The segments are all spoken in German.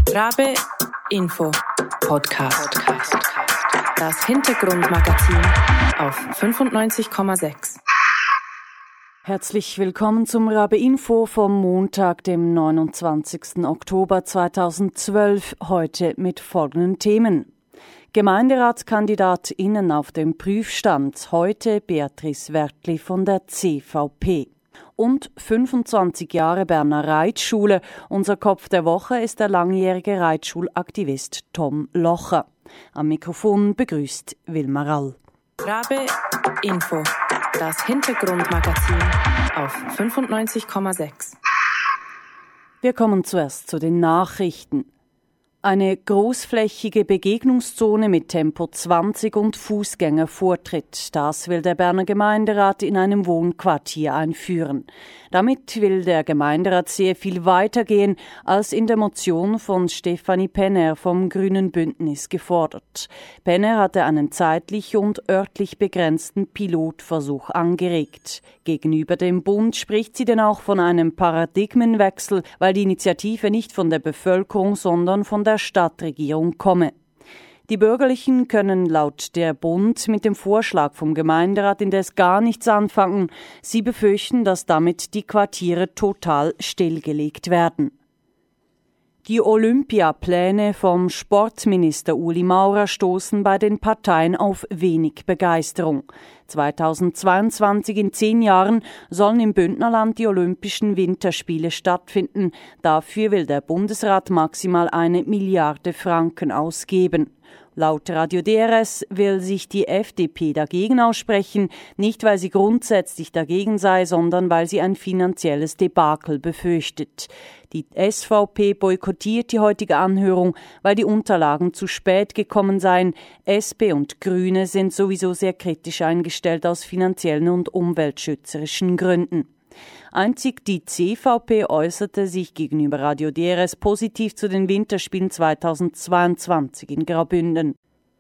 Rabe Info Podcast. Das Hintergrundmagazin auf 95,6. Herzlich willkommen zum Rabe Info vom Montag, dem 29. Oktober 2012, heute mit folgenden Themen. GemeinderatskandidatInnen auf dem Prüfstand, heute Beatrice Wertli von der CVP. Und 25 Jahre Berner Reitschule. Unser Kopf der Woche ist der langjährige Reitschulaktivist Tom Locher. Am Mikrofon begrüßt Wilma Rall. Rabe Info, das Hintergrundmagazin auf 95,6. Wir kommen zuerst zu den Nachrichten. Eine großflächige Begegnungszone mit Tempo 20 und Fußgängervortritt. Das will der Berner Gemeinderat in einem Wohnquartier einführen. Damit will der Gemeinderat sehr viel weiter gehen, als in der Motion von Stefanie Penner vom Grünen Bündnis gefordert. Penner hatte einen zeitlich und örtlich begrenzten Pilotversuch angeregt. Gegenüber dem Bund spricht sie denn auch von einem Paradigmenwechsel, weil die Initiative nicht von der Bevölkerung, sondern von der Stadtregierung komme. Die Bürgerlichen können laut der Bund mit dem Vorschlag vom Gemeinderat indes gar nichts anfangen. Sie befürchten, dass damit die Quartiere total stillgelegt werden. Die Olympiapläne vom Sportminister Uli Maurer stoßen bei den Parteien auf wenig Begeisterung. 2022, in 10 Jahren, sollen im Bündnerland die Olympischen Winterspiele stattfinden. Dafür will der Bundesrat maximal 1 Milliarde Franken ausgeben. Laut Radio DRS will sich die FDP dagegen aussprechen, nicht weil sie grundsätzlich dagegen sei, sondern weil sie ein finanzielles Debakel befürchtet. Die SVP boykottiert die heutige Anhörung, weil die Unterlagen zu spät gekommen seien. SP und Grüne sind sowieso sehr kritisch eingestellt aus finanziellen und umweltschützerischen Gründen. Einzig die CVP äußerte sich gegenüber Radio DRS positiv zu den Winterspielen 2022 in Graubünden.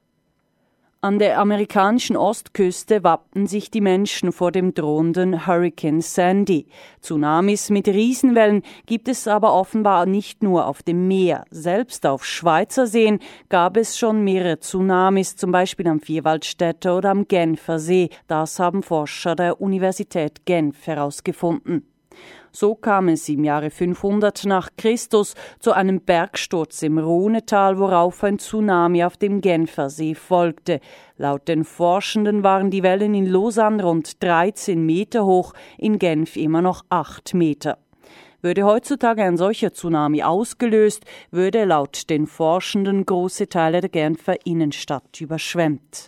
An der amerikanischen Ostküste wappten sich die Menschen vor dem drohenden Hurricane Sandy. Tsunamis mit Riesenwellen gibt es aber offenbar nicht nur auf dem Meer. Selbst auf Schweizer Seen gab es schon mehrere Tsunamis, zum Beispiel am Vierwaldstätter oder am Genfer See. Das haben Forscher der Universität Genf herausgefunden. So kam es im Jahre 500 nach Christus zu einem Bergsturz im Rhonetal, worauf ein Tsunami auf dem Genfersee folgte. Laut den Forschenden waren die Wellen in Lausanne rund 13 Meter hoch, in Genf immer noch 8 Meter. Würde heutzutage ein solcher Tsunami ausgelöst, würde laut den Forschenden große Teile der Genfer Innenstadt überschwemmt.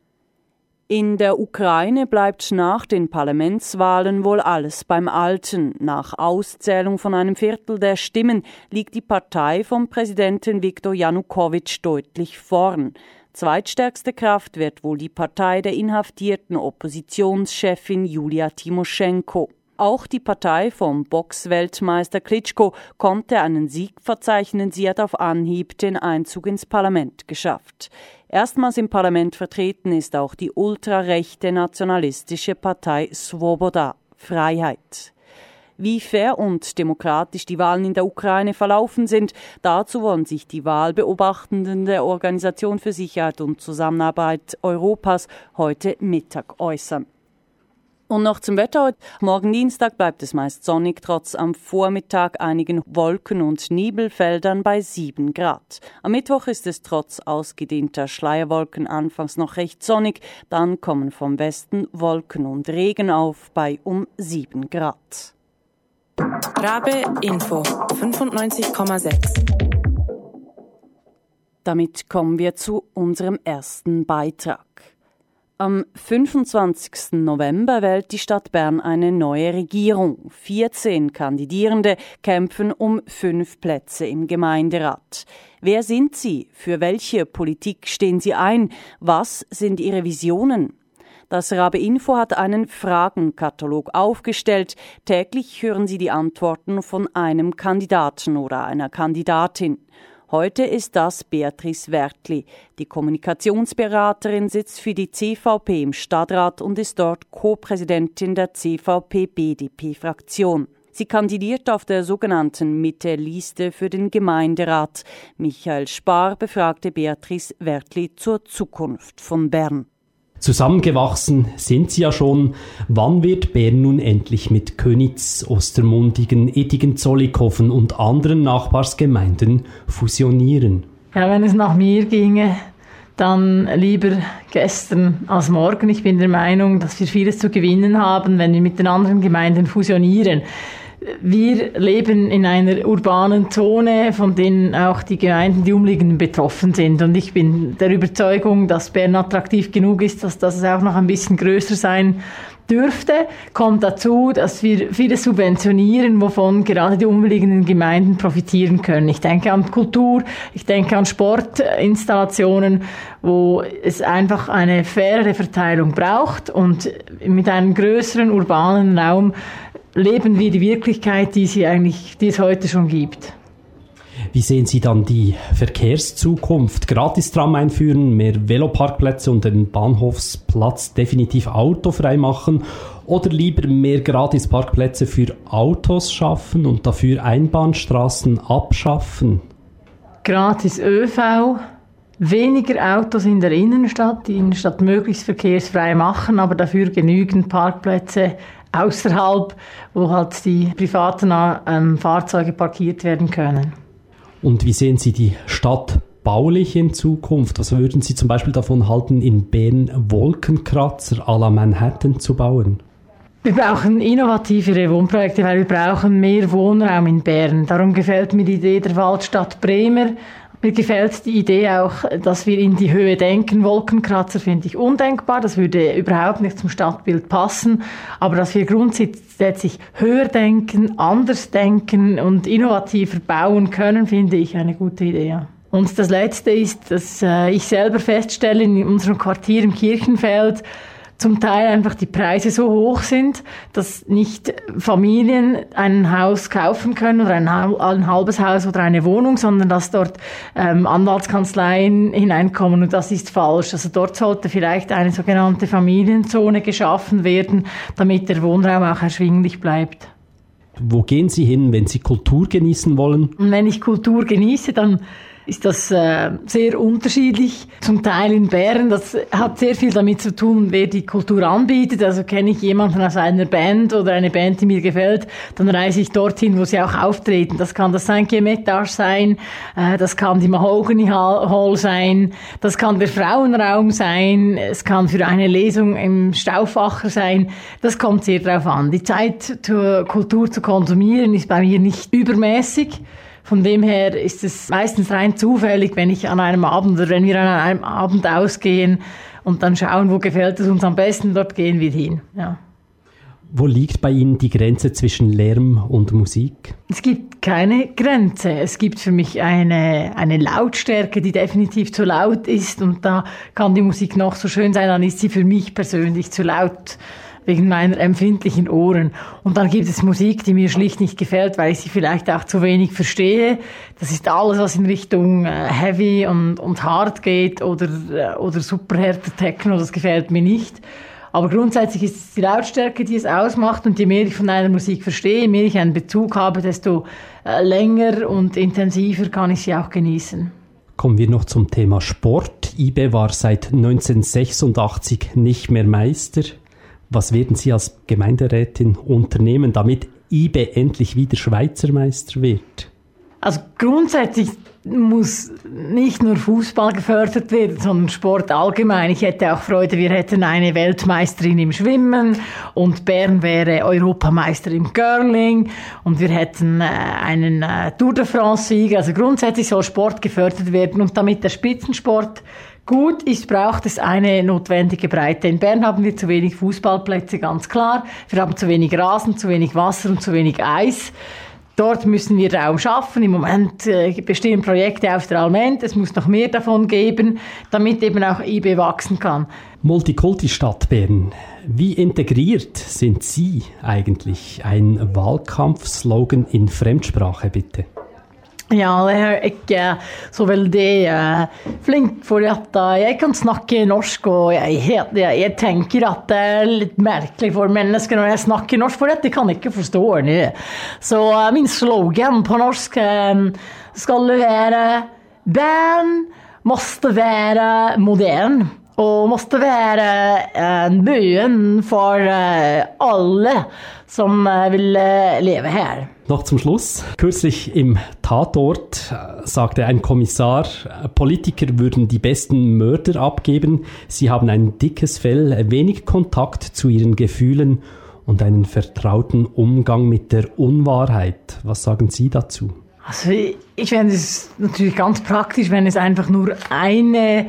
In der Ukraine bleibt nach den Parlamentswahlen wohl alles beim Alten. Nach Auszählung von 1/4 der Stimmen liegt die Partei von Präsidentin Viktor Janukowitsch deutlich vorn. Zweitstärkste Kraft wird wohl die Partei der inhaftierten Oppositionschefin Julia Timoschenko. Auch die Partei vom Boxweltmeister Klitschko konnte einen Sieg verzeichnen. Sie hat auf Anhieb den Einzug ins Parlament geschafft. Erstmals im Parlament vertreten ist auch die ultrarechte nationalistische Partei Svoboda, Freiheit. Wie fair und demokratisch die Wahlen in der Ukraine verlaufen sind, dazu wollen sich die Wahlbeobachtenden der Organisation für Sicherheit und Zusammenarbeit Europas heute Mittag äußern. Und noch zum Wetter. Morgen Dienstag bleibt es meist sonnig, trotz am Vormittag einigen Wolken- und Nebelfeldern bei 7 Grad. Am Mittwoch ist es trotz ausgedehnter Schleierwolken anfangs noch recht sonnig, dann kommen vom Westen Wolken und Regen auf bei um 7 Grad. Rabe Info 95,6. Damit kommen wir zu unserem ersten Beitrag. Am 25. November wählt die Stadt Bern eine neue Regierung. 14 Kandidierende kämpfen um 5 Plätze im Gemeinderat. Wer sind sie? Für welche Politik stehen sie ein? Was sind ihre Visionen? Das Rabe Info hat einen Fragenkatalog aufgestellt. Täglich hören Sie die Antworten von einem Kandidaten oder einer Kandidatin. Heute ist das Beatrice Wertli. Die Kommunikationsberaterin sitzt für die CVP im Stadtrat und ist dort Co-Präsidentin der CVP-BDP-Fraktion. Sie kandidiert auf der sogenannten Mitte-Liste für den Gemeinderat. Michael Spar befragte Beatrice Wertli zur Zukunft von Bern. Zusammengewachsen sind sie ja schon. Wann wird Bern nun endlich mit Köniz, Ostermundigen, Ettigen, Zollikofen und anderen Nachbarsgemeinden fusionieren? Ja, wenn es nach mir ginge, dann lieber gestern als morgen. Ich bin der Meinung, dass wir vieles zu gewinnen haben, wenn wir mit den anderen Gemeinden fusionieren. Wir leben in einer urbanen Zone, von denen auch die Gemeinden, die umliegenden, betroffen sind. Und ich bin der Überzeugung, dass Bern attraktiv genug ist, dass es auch noch ein bisschen größer sein dürfte. Kommt dazu, dass wir vieles subventionieren, wovon gerade die umliegenden Gemeinden profitieren können. Ich denke an Kultur, ich denke an Sportinstallationen, wo es einfach eine faire Verteilung braucht. Und mit einem größeren urbanen Raum leben wir die Wirklichkeit, die es heute schon gibt. Wie sehen Sie dann die Verkehrszukunft? Gratistram einführen, mehr Veloparkplätze und den Bahnhofsplatz definitiv autofrei machen oder lieber mehr Gratisparkplätze für Autos schaffen und dafür Einbahnstraßen abschaffen? Gratis ÖV, weniger Autos in der Innenstadt, die Innenstadt möglichst verkehrsfrei machen, aber dafür genügend Parkplätze außerhalb, wo halt die privaten Fahrzeuge parkiert werden können. Und wie sehen Sie die Stadt baulich in Zukunft? Was würden Sie zum Beispiel davon halten, in Bern Wolkenkratzer à la Manhattan zu bauen? Wir brauchen innovativere Wohnprojekte, weil wir brauchen mehr Wohnraum in Bern. Darum gefällt mir die Idee der Waldstadt Bremer. Mir gefällt die Idee auch, dass wir in die Höhe denken. Wolkenkratzer finde ich undenkbar, das würde überhaupt nicht zum Stadtbild passen. Aber dass wir grundsätzlich höher denken, anders denken und innovativer bauen können, finde ich eine gute Idee. Ja. Und das Letzte ist, dass ich selber feststelle, in unserem Quartier im Kirchenfeld zum Teil einfach die Preise so hoch sind, dass nicht Familien ein Haus kaufen können oder ein halbes Haus oder eine Wohnung, sondern dass dort Anwaltskanzleien hineinkommen und das ist falsch. Also dort sollte vielleicht eine sogenannte Familienzone geschaffen werden, damit der Wohnraum auch erschwinglich bleibt. Wo gehen Sie hin, wenn Sie Kultur genießen wollen? Und wenn ich Kultur genieße, dann ist das sehr unterschiedlich. Zum Teil in Bern, das hat sehr viel damit zu tun, wer die Kultur anbietet. Also kenne ich jemanden aus einer Band oder eine Band, die mir gefällt, dann reise ich dorthin, wo sie auch auftreten. Das kann das Cinque-Metage sein, das kann die Mahogany Hall sein, das kann der Frauenraum sein, es kann für eine Lesung im Stauffacher sein. Das kommt sehr drauf an. Die Zeit, zur Kultur zu konsumieren, ist bei mir nicht übermäßig. Von dem her ist es meistens rein zufällig, wenn ich an einem Abend oder wenn wir an einem Abend ausgehen und dann schauen, wo gefällt es uns am besten, dort gehen wir hin. Ja. Wo liegt bei Ihnen die Grenze zwischen Lärm und Musik? Es gibt keine Grenze. Es gibt für mich eine Lautstärke, die definitiv zu laut ist und da kann die Musik noch so schön sein, dann ist sie für mich persönlich zu laut. Wegen meiner empfindlichen Ohren. Und dann gibt es Musik, die mir schlicht nicht gefällt, weil ich sie vielleicht auch zu wenig verstehe. Das ist alles, was in Richtung Heavy und Hard geht oder superhärter Techno, das gefällt mir nicht. Aber grundsätzlich ist es die Lautstärke, die es ausmacht und je mehr ich von einer Musik verstehe, je mehr ich einen Bezug habe, desto länger und intensiver kann ich sie auch genießen. Kommen wir noch zum Thema Sport. IBE war seit 1986 nicht mehr Meister. Was werden Sie als Gemeinderätin unternehmen, damit IBE endlich wieder Schweizer Meister wird? Also grundsätzlich muss nicht nur Fußball gefördert werden, sondern Sport allgemein. Ich hätte auch Freude, wir hätten eine Weltmeisterin im Schwimmen und Bern wäre Europameister im Curling und wir hätten einen Tour de France-Sieger. Also grundsätzlich soll Sport gefördert werden und damit der Spitzensport gut ist, braucht es eine notwendige Breite. In Bern haben wir zu wenig Fußballplätze, ganz klar. Wir haben zu wenig Rasen, zu wenig Wasser und zu wenig Eis. Dort müssen wir Raum schaffen. Im Moment bestehen Projekte auf der Alment. Es muss noch mehr davon geben, damit eben auch IBE wachsen kann. Multikulti-Stadt Bern. Wie integriert sind Sie eigentlich? Ein Wahlkampfslogan in Fremdsprache, bitte. Ja, så veldig flink, for at jeg kan snakke norsk, og jeg tenker at det er litt merkelig for mennesker når jeg snakker norsk, for at de kan ikke forstå det. Så min slogan på norsk skal være «Barn måste være modern». Og måste være byen for alle som vil leve her. Noch zum Schluss. Kürzlich im Tatort sagte ein Kommissar, Politiker würden die besten Mörder abgeben. Sie haben ein dickes Fell, wenig Kontakt zu ihren Gefühlen und einen vertrauten Umgang mit der Unwahrheit. Was sagen Sie dazu? Also ich finde es natürlich ganz praktisch, wenn es einfach nur eine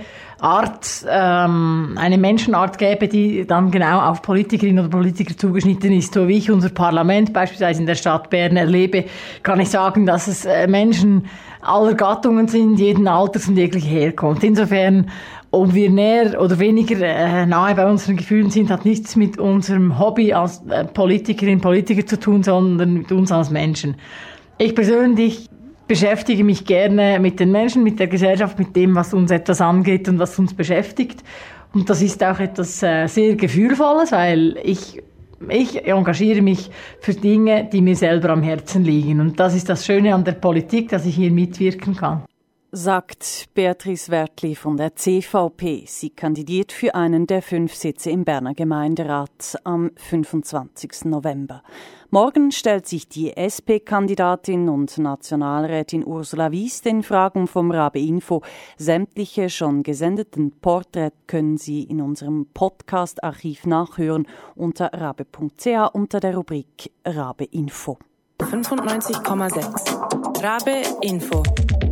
Menschenart gäbe, die dann genau auf Politikerinnen oder Politiker zugeschnitten ist. So wie ich unser Parlament beispielsweise in der Stadt Bern erlebe, kann ich sagen, dass es Menschen aller Gattungen sind, jeden Alters und jeglicher Herkunft. Insofern, ob wir näher oder weniger nahe bei unseren Gefühlen sind, hat nichts mit unserem Hobby als Politikerinnen und Politiker zu tun, sondern mit uns als Menschen. Ich persönlich beschäftige mich gerne mit den Menschen, mit der Gesellschaft, mit dem, was uns etwas angeht und was uns beschäftigt. Und das ist auch etwas sehr Gefühlvolles, weil ich engagiere mich für Dinge, die mir selber am Herzen liegen. Und das ist das Schöne an der Politik, dass ich hier mitwirken kann. Sagt Beatrice Wertli von der CVP. Sie kandidiert für einen der 5 Sitze im Berner Gemeinderat am 25. November. Morgen stellt sich die SP-Kandidatin und Nationalrätin Ursula Wies den Fragen vom Rabe Info. Sämtliche schon gesendeten Porträts können Sie in unserem Podcast-Archiv nachhören unter rabe.ch unter der Rubrik Rabe Info. 95,6 Rabe Info.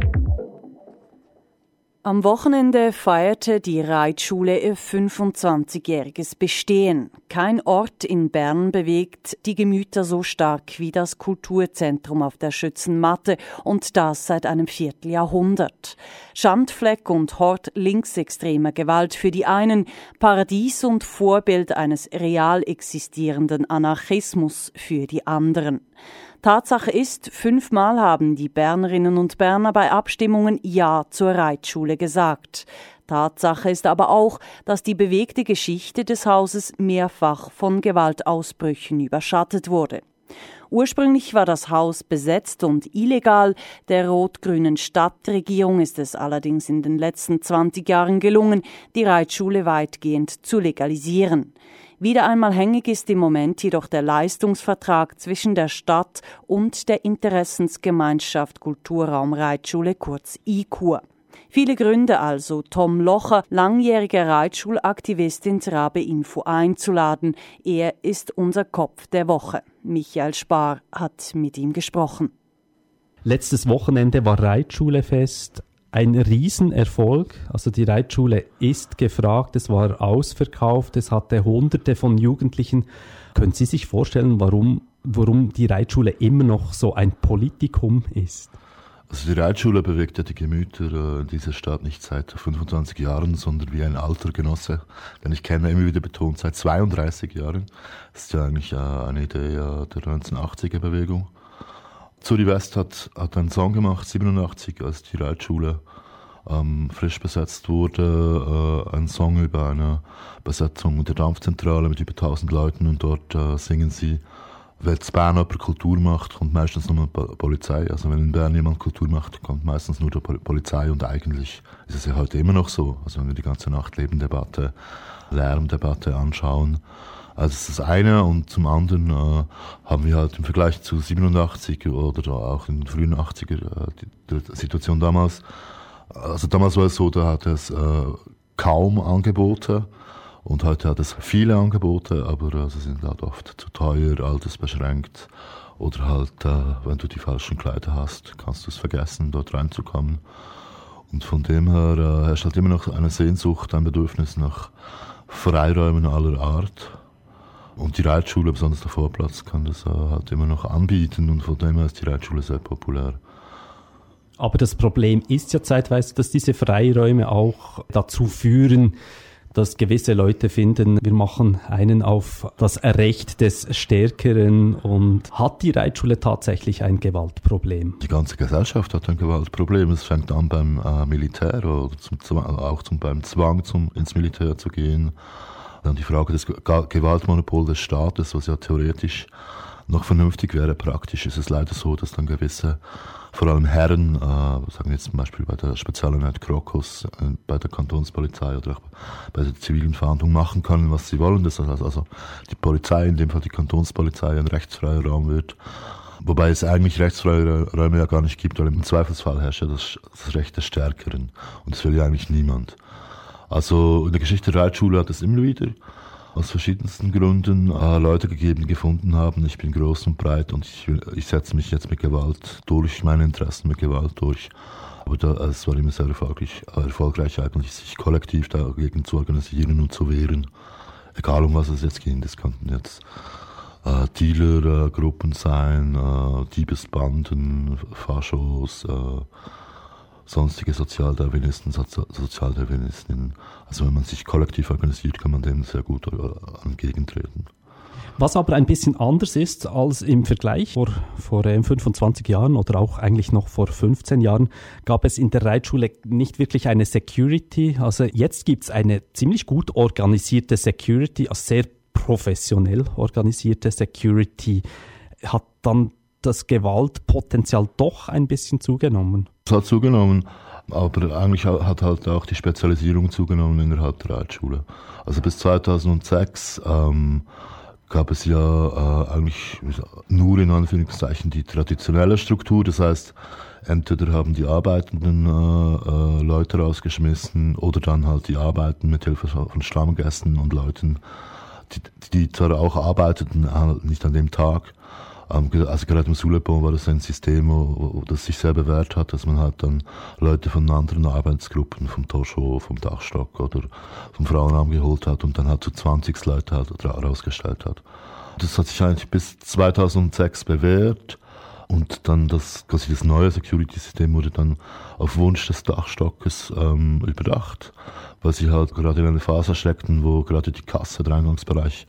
Am Wochenende feierte die Reitschule ihr 25-jähriges Bestehen. Kein Ort in Bern bewegt die Gemüter so stark wie das Kulturzentrum auf der Schützenmatte und das seit einem Vierteljahrhundert. Schandfleck und Hort linksextremer Gewalt für die einen, Paradies und Vorbild eines real existierenden Anarchismus für die anderen. Tatsache ist, 5-mal haben die Bernerinnen und Berner bei Abstimmungen Ja zur Reitschule gesagt. Tatsache ist aber auch, dass die bewegte Geschichte des Hauses mehrfach von Gewaltausbrüchen überschattet wurde. Ursprünglich war das Haus besetzt und illegal. Der rot-grünen Stadtregierung ist es allerdings in den letzten 20 Jahren gelungen, die Reitschule weitgehend zu legalisieren. Wieder einmal hängig ist im Moment jedoch der Leistungsvertrag zwischen der Stadt und der Interessensgemeinschaft Kulturraum Reitschule, kurz IKUR. Viele Gründe also, Tom Locher, langjähriger Reitschulaktivist, ins Rabe Info einzuladen. Er ist unser Kopf der Woche. Michael Spar hat mit ihm gesprochen. Letztes Wochenende war Reitschulefest. Ein Riesenerfolg, also die Reitschule ist gefragt, es war ausverkauft, es hatte Hunderte von Jugendlichen. Können Sie sich vorstellen, warum die Reitschule immer noch so ein Politikum ist? Also die Reitschule bewegt ja die Gemüter in dieser Stadt nicht seit 25 Jahren, sondern wie ein alter Genosse, den ich kenne, immer wieder betont, seit 32 Jahren. Das ist ja eigentlich eine Idee der 1980er-Bewegung. Zuri West hat einen Song gemacht, 87, als die Reitschule frisch besetzt wurde. Ein Song über eine Besetzung der Dampfzentrale mit über 1000 Leuten und dort singen sie, wenn in Bern jemand Kultur macht, kommt meistens nur die Polizei. Also wenn in Bern jemand Kultur macht, kommt meistens nur die Polizei und eigentlich ist es ja heute immer noch so. Also wenn wir die ganze Nachtleben-Debatte, Lärmdebatte anschauen, also das ist das eine, und zum anderen haben wir halt im Vergleich zu 87 oder auch in den frühen 80er die Situation damals. Also damals war es so, da hat es kaum Angebote und heute hat es viele Angebote, aber sie sind halt oft zu teuer, altersbeschränkt oder halt, wenn du die falschen Kleider hast, kannst du es vergessen, dort reinzukommen. Und von dem her herrscht halt immer noch eine Sehnsucht, ein Bedürfnis nach Freiräumen aller Art. Und die Reitschule, besonders der Vorplatz, kann das halt immer noch anbieten und von dem her ist die Reitschule sehr populär. Aber das Problem ist ja zeitweise, dass diese Freiräume auch dazu führen, dass gewisse Leute finden, wir machen einen auf das Recht des Stärkeren. Und hat die Reitschule tatsächlich ein Gewaltproblem? Die ganze Gesellschaft hat ein Gewaltproblem. Es fängt an beim Militär oder beim Zwang, ins Militär zu gehen. Dann die Frage des Gewaltmonopols des Staates, was ja theoretisch noch vernünftig wäre. Praktisch ist es leider so, dass dann gewisse, vor allem Herren, sagen wir jetzt zum Beispiel bei der Spezialeinheit Crocus, bei der Kantonspolizei oder auch bei der zivilen Fahndung machen können, was sie wollen. Das heißt also die Polizei, in dem Fall die Kantonspolizei, ein rechtsfreier Raum wird. Wobei es eigentlich rechtsfreie Räume ja gar nicht gibt, weil im Zweifelsfall herrscht ja das Recht des Stärkeren. Und das will ja eigentlich niemand. Also in der Geschichte der Reitschule hat es immer wieder aus verschiedensten Gründen Leute gegeben, die gefunden haben, ich bin groß und breit und ich setze mich jetzt mit Gewalt durch, meine Interessen mit Gewalt durch. Aber es war immer sehr erfolgreich eigentlich, sich kollektiv dagegen zu organisieren und zu wehren. Egal um was es jetzt ging, das konnten jetzt Dealergruppen sein, Diebesbanden, Faschos, sonstige Sozialdarwinisten, Sozialdarwinistinnen. Also wenn man sich kollektiv organisiert, kann man dem sehr gut entgegentreten. Was aber ein bisschen anders ist als im Vergleich vor 25 Jahren oder auch eigentlich noch vor 15 Jahren, gab es in der Reitschule nicht wirklich eine Security. Also jetzt gibt es eine ziemlich gut organisierte Security, also sehr professionell organisierte Security. Hat dann das Gewaltpotenzial doch ein bisschen zugenommen? Es hat zugenommen, aber eigentlich hat halt auch die Spezialisierung zugenommen innerhalb der Reitschule. Also bis 2006 gab es ja eigentlich nur in Anführungszeichen die traditionelle Struktur. Das heißt, entweder haben die arbeitenden Leute rausgeschmissen oder dann halt die Arbeiten mit Hilfe von Stammgästen und Leuten, die zwar auch arbeiteten, nicht an dem Tag. Also gerade im Soulebon war das ein System, das sich sehr bewährt hat, dass man halt dann Leute von anderen Arbeitsgruppen, vom Toscho, vom Dachstock oder vom Frauenarm geholt hat und dann halt zu 20 Leute halt rausgestellt hat. Das hat sich eigentlich bis 2006 bewährt und dann das neue Security-System wurde dann auf Wunsch des Dachstockes überdacht, weil sie halt gerade in eine Phase steckten, wo gerade die Kasse, der Eingangsbereich,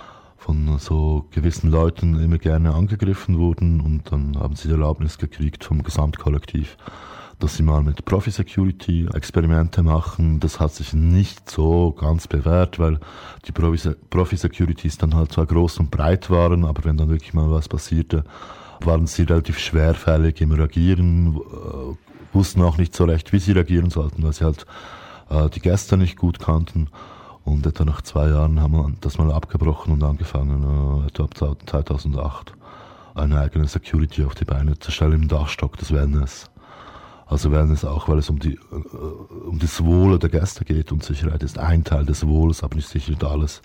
von so gewissen Leuten immer gerne angegriffen wurden und dann haben sie die Erlaubnis gekriegt vom Gesamtkollektiv, dass sie mal mit Profi-Security Experimente machen. Das hat sich nicht so ganz bewährt, weil die Profi-Securities dann halt zwar groß und breit waren, aber wenn dann wirklich mal was passierte, waren sie relativ schwerfällig im Reagieren, wussten auch nicht so recht, wie sie reagieren sollten, weil sie halt die Gäste nicht gut kannten. Und etwa nach 2 Jahren haben wir das mal abgebrochen und angefangen, etwa ab 2008, eine eigene Security auf die Beine zu stellen im Dachstock des Wellness. Also Wellness auch, weil es um das Wohle der Gäste geht und Sicherheit ist ein Teil des Wohles, aber nicht sicher alles.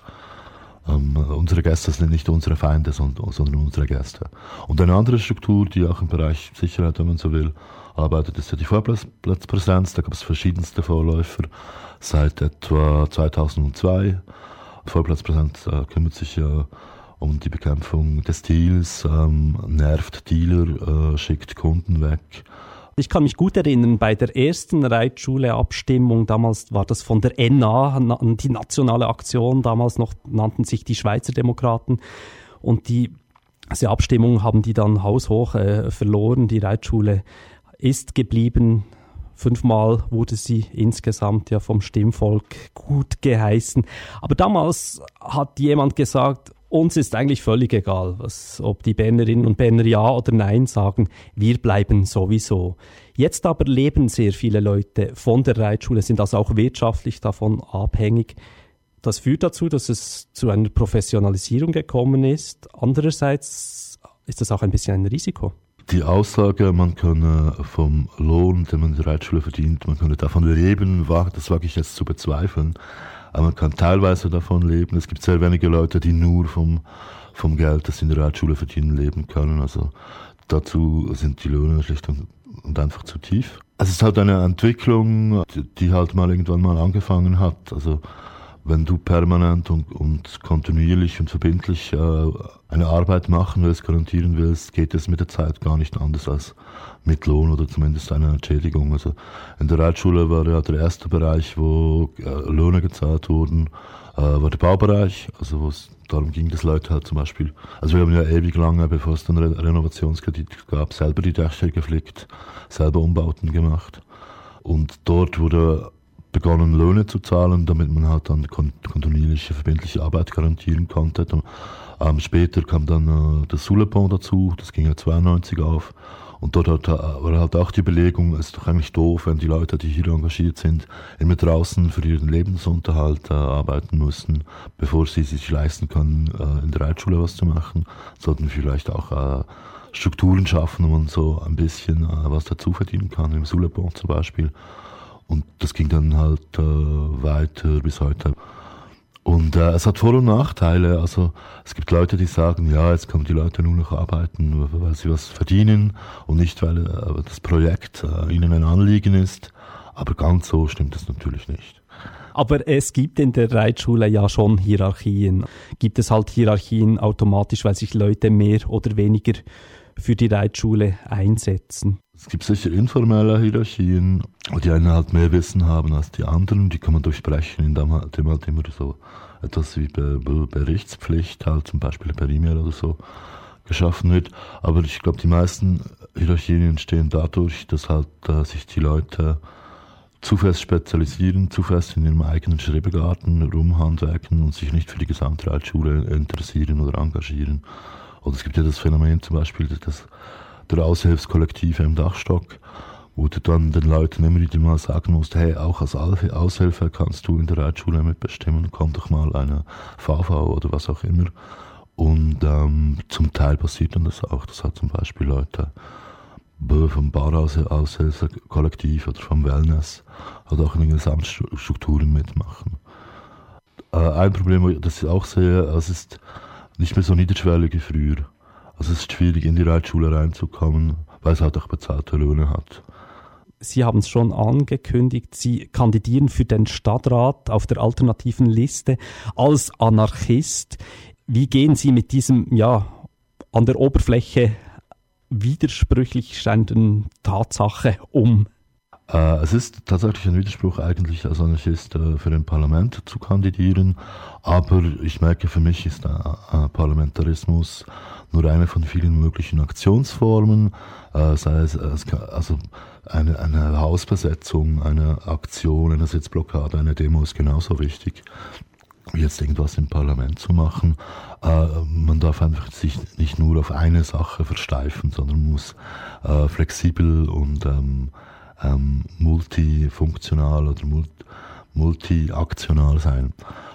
Unsere Gäste sind nicht unsere Feinde, sondern unsere Gäste. Und eine andere Struktur, die auch im Bereich Sicherheit, wenn man so will, arbeitet, ist ja die Vorplatzpräsenz. Da gab es verschiedenste Vorläufer seit etwa 2002. Vorplatzpräsenz kümmert sich ja um die Bekämpfung des Deals, nervt Dealer, schickt Kunden weg. Ich kann mich gut erinnern, bei der ersten Reitschule-Abstimmung, damals war das von der NA, die nationale Aktion, damals noch nannten sich die Schweizer Demokraten, und diese Abstimmung haben die dann haushoch verloren. Die Reitschule ist geblieben. 5-mal wurde sie insgesamt ja vom Stimmvolk gut geheißen. Aber damals hat jemand gesagt, uns ist eigentlich völlig egal, ob die Bernerinnen und Berner Ja oder Nein sagen, wir bleiben sowieso. Jetzt aber leben sehr viele Leute von der Reitschule, sind also auch wirtschaftlich davon abhängig. Das führt dazu, dass es zu einer Professionalisierung gekommen ist. Andererseits ist das auch ein bisschen ein Risiko. Die Aussage, man könne vom Lohn, den man in der Reitschule verdient, man könne davon leben, das wage ich jetzt zu bezweifeln. Aber man kann teilweise davon leben. Es gibt sehr wenige Leute, die nur vom Geld, das sie in der Reitschule verdienen, leben können. Also dazu sind die Löhne schlicht und einfach zu tief. Es ist halt eine Entwicklung, die halt mal irgendwann mal angefangen hat. Also wenn du permanent und kontinuierlich und verbindlich eine Arbeit machen willst, garantieren willst, geht es mit der Zeit gar nicht anders als mit Lohn oder zumindest einer Entschädigung. Also in der Reitschule war ja der erste Bereich, wo Löhne gezahlt wurden, war der Baubereich, also wo es darum ging, dass Leute halt zum Beispiel, also wir haben ja ewig lange, bevor es dann Renovationskredit gab, selber die Dächer geflickt, selber Umbauten gemacht. Und dort wurde begonnen, Löhne zu zahlen, damit man halt dann kontinuierliche, verbindliche Arbeit garantieren konnte. Später kam dann das Soulepont dazu, das ging ja 92 auf. Und dort war halt auch die Überlegung, es ist doch eigentlich doof, wenn die Leute, die hier engagiert sind, immer draußen für ihren Lebensunterhalt arbeiten müssen, bevor sie sich leisten können, in der Reitschule was zu machen. Sollten vielleicht auch Strukturen schaffen, wo man so ein bisschen was dazu verdienen kann, im Soulepont zum Beispiel. Und das ging dann halt weiter bis heute. Und es hat Vor- und Nachteile. Also es gibt Leute, die sagen, ja, jetzt können die Leute nur noch arbeiten, weil sie was verdienen und nicht, weil das Projekt ihnen ein Anliegen ist. Aber ganz so stimmt es natürlich nicht. Aber es gibt in der Reitschule ja schon Hierarchien. Gibt es halt Hierarchien automatisch, weil sich Leute mehr oder weniger für die Reitschule einsetzen? Es gibt sicher informelle Hierarchien, die einen halt mehr Wissen haben als die anderen. Die kann man durchbrechen, indem halt immer so etwas wie Berichtspflicht, halt zum Beispiel per E-Mail oder so, geschaffen wird. Aber ich glaube, die meisten Hierarchien entstehen dadurch, dass halt sich die Leute zu fest spezialisieren, zu fest in ihrem eigenen Schrebergarten rumhandwerken und sich nicht für die gesamte Reitschule interessieren oder engagieren. Oder es gibt ja das Phänomen zum Beispiel, der Aushilfskollektive im Dachstock, wo du dann den Leuten immer wieder mal sagen musst, hey, auch als Aushilfe kannst du in der Reitschule mitbestimmen, komm doch mal eine VV oder was auch immer. Und zum Teil passiert dann das auch, dass halt zum Beispiel Leute vom Baraushilfskollektiv oder vom Wellness halt auch in den Gesamtstrukturen mitmachen. Ein Problem, das ich auch sehe, es ist nicht mehr so niederschwellig wie früher. Also es ist schwierig, in die Reitschule reinzukommen, weil es halt auch bezahlte Löhne hat. Sie haben es schon angekündigt, Sie kandidieren für den Stadtrat auf der alternativen Liste als Anarchist. Wie gehen Sie mit diesem, ja, an der Oberfläche widersprüchlich scheinenden Tatsache um? Es ist tatsächlich ein Widerspruch, eigentlich als Anarchist für ein Parlament zu kandidieren, aber ich merke, für mich ist Parlamentarismus nur eine von vielen möglichen Aktionsformen, sei es also eine Hausbesetzung, eine Aktion, eine Sitzblockade, eine Demo ist genauso wichtig, wie jetzt irgendwas im Parlament zu machen. Man darf einfach sich nicht nur auf eine Sache versteifen, sondern muss flexibel und multifunktional oder multiaktional sein.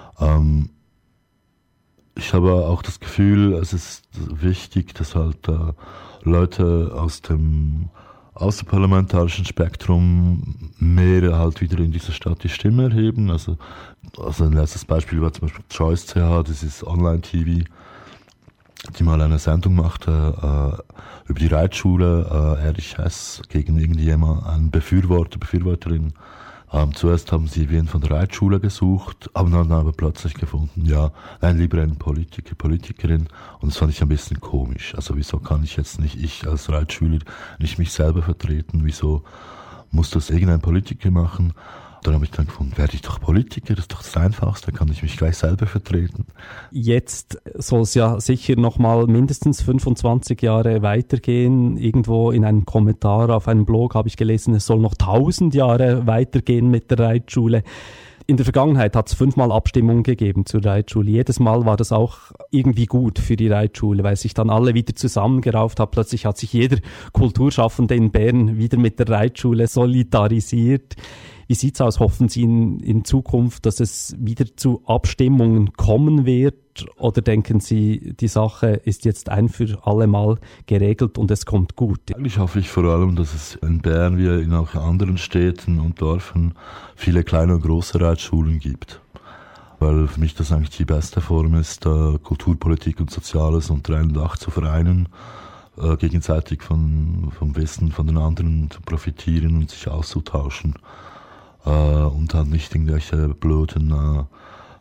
Ich habe auch das Gefühl, es ist wichtig, dass halt Leute aus dem außerparlamentarischen Spektrum mehr halt wieder in dieser Stadt die Stimme erheben. Also ein letztes Beispiel war zum Beispiel Choice CH, das ist Online-TV, die mal eine Sendung machte über die Reitschule, Erich Hess gegen irgendjemand, einen Befürworterin. Zuerst haben sie wen von der Reitschule gesucht, haben dann aber plötzlich gefunden, ja, nein, lieber einen Politiker, Politikerin. Und das fand ich ein bisschen komisch. Also wieso kann ich jetzt nicht, ich als Reitschüler, nicht mich selber vertreten? Wieso muss das irgendein Politiker machen? Dann habe ich dann gefunden, werde ich doch Politiker, das ist doch das Einfachste, kann ich mich gleich selber vertreten. Jetzt soll es ja sicher nochmal mindestens 25 Jahre weitergehen. Irgendwo in einem Kommentar auf einem Blog habe ich gelesen, es soll noch 1000 Jahre weitergehen mit der Reitschule. In der Vergangenheit hat es 5-mal Abstimmungen gegeben zur Reitschule. Jedes Mal war das auch irgendwie gut für die Reitschule, weil sich dann alle wieder zusammengerauft haben. Plötzlich hat sich jeder Kulturschaffende in Bern wieder mit der Reitschule solidarisiert. Wie sieht's aus? Hoffen Sie in Zukunft, dass es wieder zu Abstimmungen kommen wird? Oder denken Sie, die Sache ist jetzt ein für alle Mal geregelt und es kommt gut? Eigentlich hoffe ich vor allem, dass es in Bern wie in auch anderen Städten und Dörfern viele kleine und große Reitschulen gibt. Weil für mich das eigentlich die beste Form ist, Kulturpolitik und Soziales unter einem Dach zu vereinen, gegenseitig vom Wissen von den anderen zu profitieren und sich auszutauschen. Und halt nicht irgendwelche blöden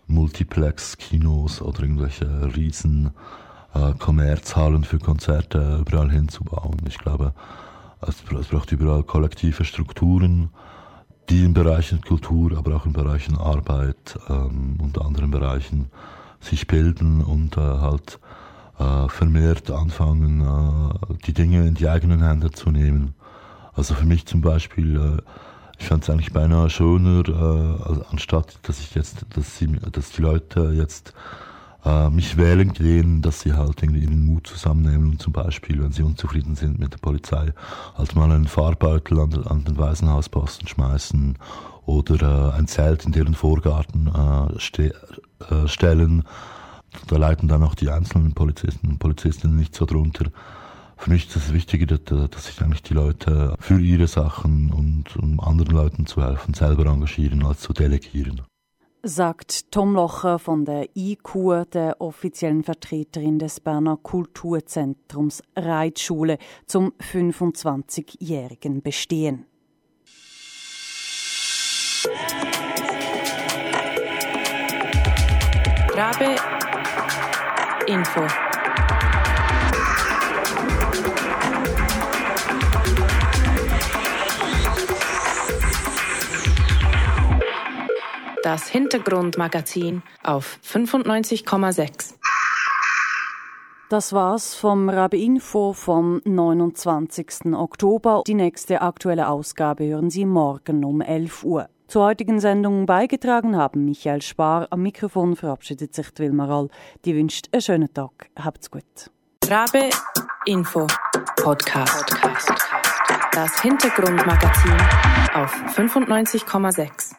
Multiplex-Kinos oder irgendwelche riesen Kommerzhallen für Konzerte überall hinzubauen. Ich glaube, es braucht überall kollektive Strukturen, die in Bereichen Kultur, aber auch in Bereichen Arbeit und anderen Bereichen sich bilden und halt vermehrt anfangen, die Dinge in die eigenen Hände zu nehmen. Also für mich zum Beispiel, ich fand es eigentlich beinahe schöner, anstatt dass die Leute jetzt mich wählen gehen, dass sie halt irgendwie ihren Mut zusammennehmen und zum Beispiel, wenn sie unzufrieden sind mit der Polizei, halt mal einen Fahrbeutel an den Waisenhausposten schmeißen oder ein Zelt in deren Vorgarten stellen. Da leiden dann auch die einzelnen Polizisten und Polizistinnen nicht so drunter. Für mich ist das Wichtige, dass sich eigentlich die Leute für ihre Sachen und um anderen Leuten zu helfen, selber engagieren, als zu delegieren. Sagt Tom Locher von der IQ, der offiziellen Vertreterin des Berner Kulturzentrums Reitschule, zum 25-jährigen Bestehen. Rabe Info. Das Hintergrundmagazin auf 95,6. Das war's vom Rabe Info vom 29. Oktober. Die nächste aktuelle Ausgabe hören Sie morgen um 11 Uhr. Zur heutigen Sendung beigetragen haben Michael Spar. Am Mikrofon verabschiedet sich Wilma Rall. Die wünscht einen schönen Tag. Habt's gut. Rabe Info Podcast. Das Hintergrundmagazin auf 95,6.